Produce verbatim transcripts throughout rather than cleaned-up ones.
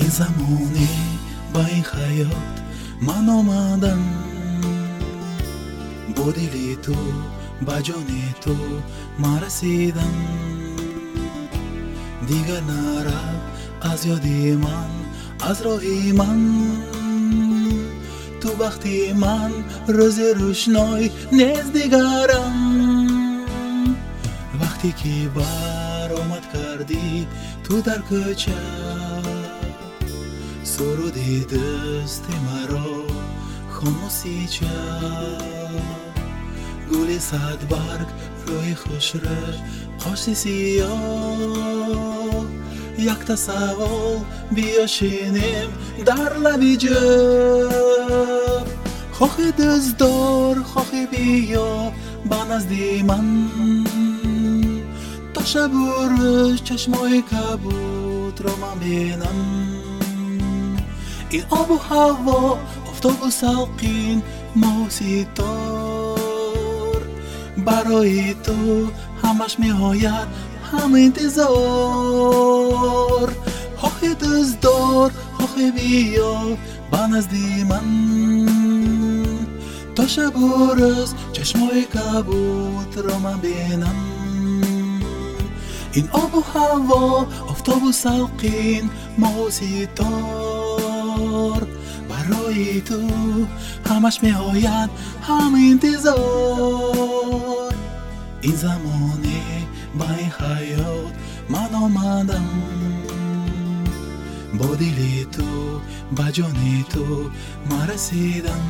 این زمانی با این خیاط من آمدم، با دلی تو با جان تو من رسیدم. دیگر نرو از یادی من، از راهی من، تو وقتی من روز روشنای نزدیکارم. وقتی که بر آمد کردی تو در کوچه، سرودی دست مرا خاموشی چه، گل صد برگ روی خوش رش قاش سیاه. یک تصور بیا شینیم در لبی جب، خواهی دزدار خواهی بیا با نزدی من، تا شب و روز چشمای کبود را من بینم. این آب و هوا آفتاب و ساقین ما و ستار، برای تو همش می آید هم انتظار. خواهی دزدار خواهی بیا با نزدی من، تا شب و روز چشمای کبود را من بینم. این آب و هوا آفتاب و ساقین ما و ستار، برای تو همش می آید هم انتظار. این زمانی با این خیاط من آمدم، با دلی تو با جان تو من رسیدم.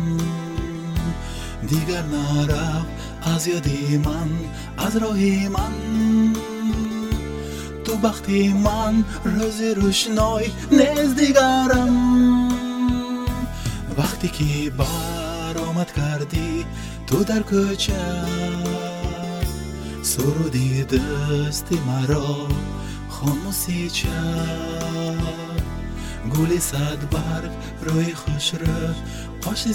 دیگر نرو از یادی من، از راهی من، تو وقتی من روز روشنای نزدیکارم. وقتی که بر آمد کردی تو در کوچه، سرودی دست مرا خاموشی چه، گل صد برگ روی خوش رش قاش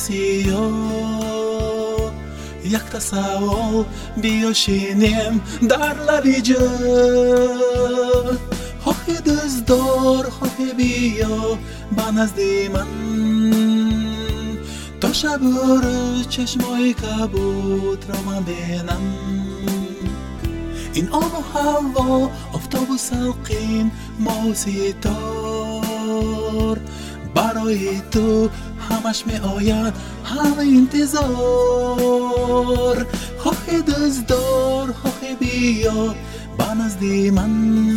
سیاه. یک تصور بیا شینیم در لبی جب، خواهی دزدار خواهی بیا با نزدی من، تا شب و روز چشمای کبود را من بینم. این آب و هوا آفتاب و ساقین ما و ستار، برای تو همش می آید هم انتظار. خواهی دزدار خواهی بیا با نزدی من،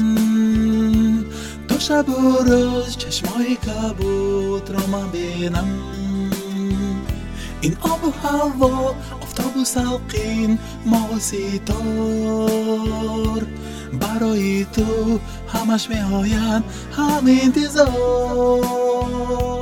تا شب و روز چشمای کبود را من بینم. این آب و هوا آفتاب و ساقین ما و ستار، برای تو همش می آید هم انتظار.